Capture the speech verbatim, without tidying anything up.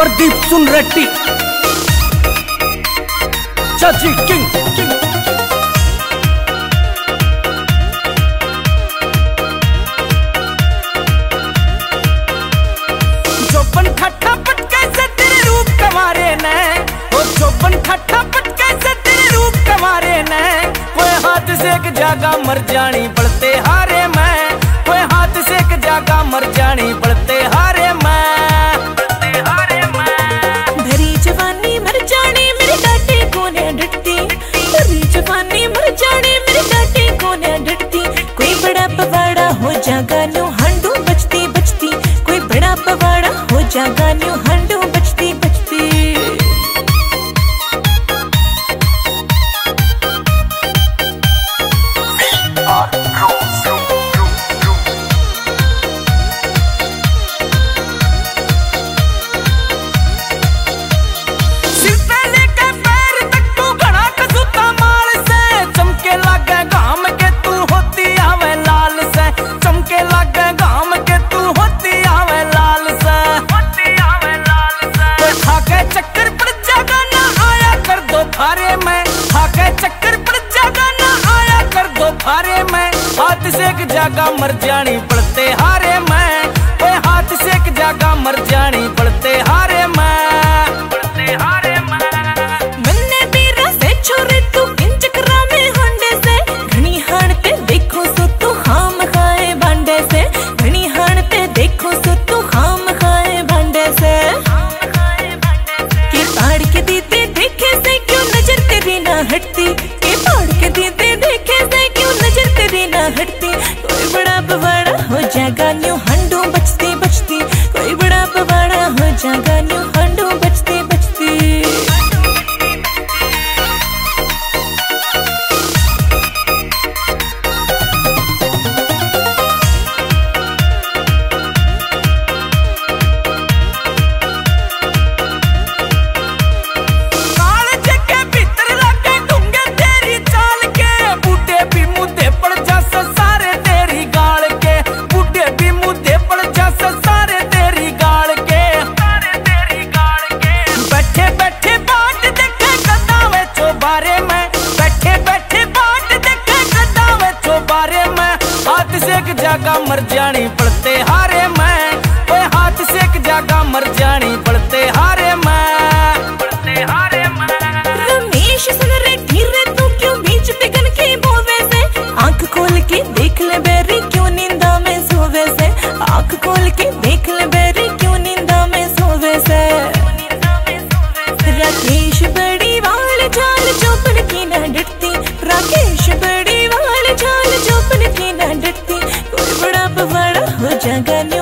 प्रदीप सुन रेड्डी चाची king king चौपन खट्टा पटके से तेरे रूप कमारे ने, ओ चौपन खट्टा पटके से तेरे रूप कमारे ने। कोई हाथ से एक जागा मर जानी पड़ते हारे मैं, कोई हाथ से एक जागा मर जानी पड़ते हारे मैं। भरी जवानी मर जानी मेरे डाटे को ने डटती, भरी जवानी मर जानी मेरे डाटे को ने डटती। कोई बड़ा पवाड़ा हो जागा न्यू हांडू बचती बचती, कोई बड़ा पवाड़ा हो जागा न्यू हांडू बचती बचती। हाथ से एक जागा मर जानी पड़ते हारे मैं, ओए हाथ से एक जागा मर जानी पड़ते हारे मैं, पड़ते हारे मैं। मन्ने तेरा से छोरे तू इन चक्रा में होंडे से, घनी हाणते देखो सो तू हाम खाए भांडे से, घनी हाणते देखो सो तू हाम खाए भांडे से। के पाड़ के दीते देखे से क्यों नजर तेरी ना हटती, के पाड़ के दीते देखे से क्यों नजर तेरी ना हटती। कोई बड़ा पवाड़ा हो जागा न्यू हांडू बचती बचती, कोई बड़ा पवाड़ा हो जागा न्यू हांडू बचती बचती। जागा मर जानी पड़ते हारे मैं, ओए हाथ से एक जागा मर जानी पड़ते हारे मैं, पड़ते हारे मैं। रमेश सुन रे धीरे तू क्यों बीच बिगन के बोवे से, आंख खोल के देख ले बेरी क्यों नींदा में सोवे से, आंख खोल के देख ले बेरी क्यों नींदा में सोवे से। राकेश बड़ी वाल चाल चौपन की ना डटती, राकेश बड़ी वाल चाल चौपन की ना डटती। कोई बड़ा पवाड़ा हो जागा